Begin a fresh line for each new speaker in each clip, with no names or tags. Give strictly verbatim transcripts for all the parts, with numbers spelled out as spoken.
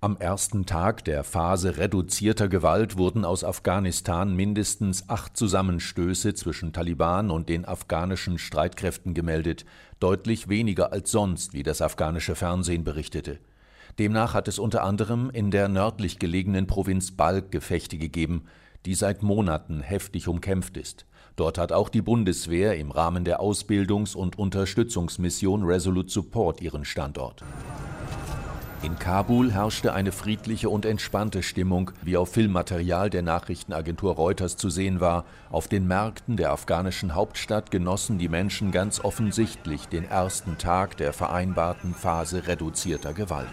Am ersten Tag der Phase reduzierter Gewalt wurden aus Afghanistan mindestens acht Zusammenstöße zwischen Taliban und den afghanischen Streitkräften gemeldet, deutlich weniger als sonst, wie das afghanische Fernsehen berichtete. Demnach hat es unter anderem in der nördlich gelegenen Provinz Balkh Gefechte gegeben, die seit Monaten heftig umkämpft ist. Dort hat auch die Bundeswehr im Rahmen der Ausbildungs- und Unterstützungsmission Resolute Support ihren Standort. In Kabul herrschte eine friedliche und entspannte Stimmung, wie auf Filmmaterial der Nachrichtenagentur Reuters zu sehen war. Auf den Märkten der afghanischen Hauptstadt genossen die Menschen ganz offensichtlich den ersten Tag der vereinbarten Phase reduzierter Gewalt.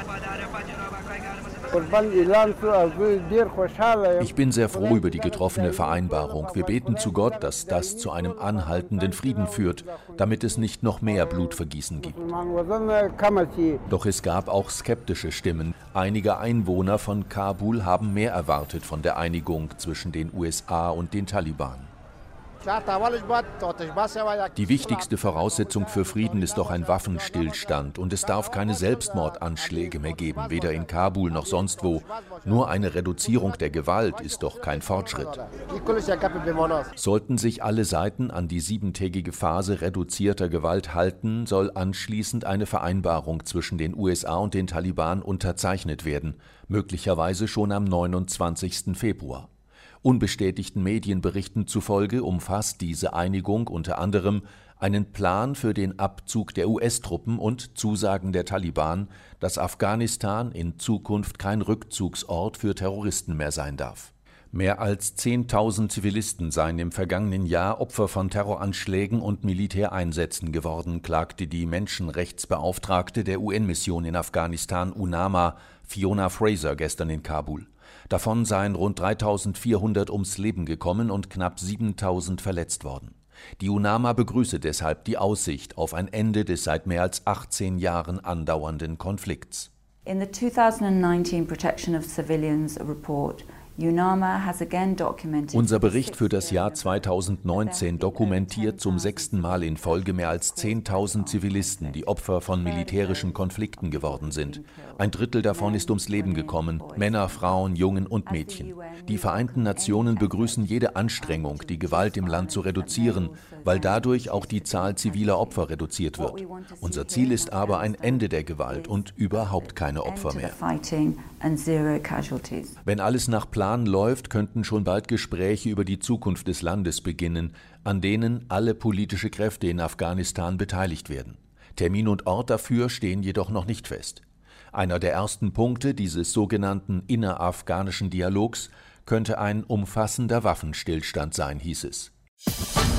Ich bin sehr froh über die getroffene Vereinbarung. Wir beten zu Gott, dass das zu einem anhaltenden Frieden führt, damit es nicht noch mehr Blutvergießen gibt. Doch es gab auch skeptische Stimmen. Einige Einwohner von Kabul haben mehr erwartet von der Einigung zwischen den U S A und den Taliban. Die wichtigste Voraussetzung für Frieden ist doch ein Waffenstillstand, und es darf keine Selbstmordanschläge mehr geben, weder in Kabul noch sonst wo. Nur eine Reduzierung der Gewalt ist doch kein Fortschritt. Sollten sich alle Seiten an die siebentägige Phase reduzierter Gewalt halten, soll anschließend eine Vereinbarung zwischen den U S A und den Taliban unterzeichnet werden, möglicherweise schon am neunundzwanzigsten Februar. Unbestätigten Medienberichten zufolge umfasst diese Einigung unter anderem einen Plan für den Abzug der U S-Truppen und Zusagen der Taliban, dass Afghanistan in Zukunft kein Rückzugsort für Terroristen mehr sein darf. Mehr als zehntausend Zivilisten seien im vergangenen Jahr Opfer von Terroranschlägen und Militäreinsätzen geworden, klagte die Menschenrechtsbeauftragte der U N-Mission in Afghanistan UNAMA, Fiona Fraser, gestern in Kabul. Davon seien rund dreitausendvierhundert ums Leben gekommen und knapp siebentausend verletzt worden. Die UNAMA begrüße deshalb die Aussicht auf ein Ende des seit mehr als achtzehn Jahren andauernden Konflikts.
In the two thousand nineteen Protection of Civilians report,
Unser Bericht für das Jahr zweitausendneunzehn dokumentiert zum sechsten Mal in Folge mehr als zehntausend Zivilisten, die Opfer von militärischen Konflikten geworden sind. Ein Drittel davon ist ums Leben gekommen, Männer, Frauen, Jungen und Mädchen. Die Vereinten Nationen begrüßen jede Anstrengung, die Gewalt im Land zu reduzieren, weil dadurch auch die Zahl ziviler Opfer reduziert wird. Unser Ziel ist aber ein Ende der Gewalt und überhaupt keine Opfer mehr. Wenn alles nach Plan läuft, könnten schon bald Gespräche über die Zukunft des Landes beginnen, an denen alle politische Kräfte in Afghanistan beteiligt werden. Termin und Ort dafür stehen jedoch noch nicht fest. Einer der ersten Punkte dieses sogenannten innerafghanischen Dialogs könnte ein umfassender Waffenstillstand sein, hieß es.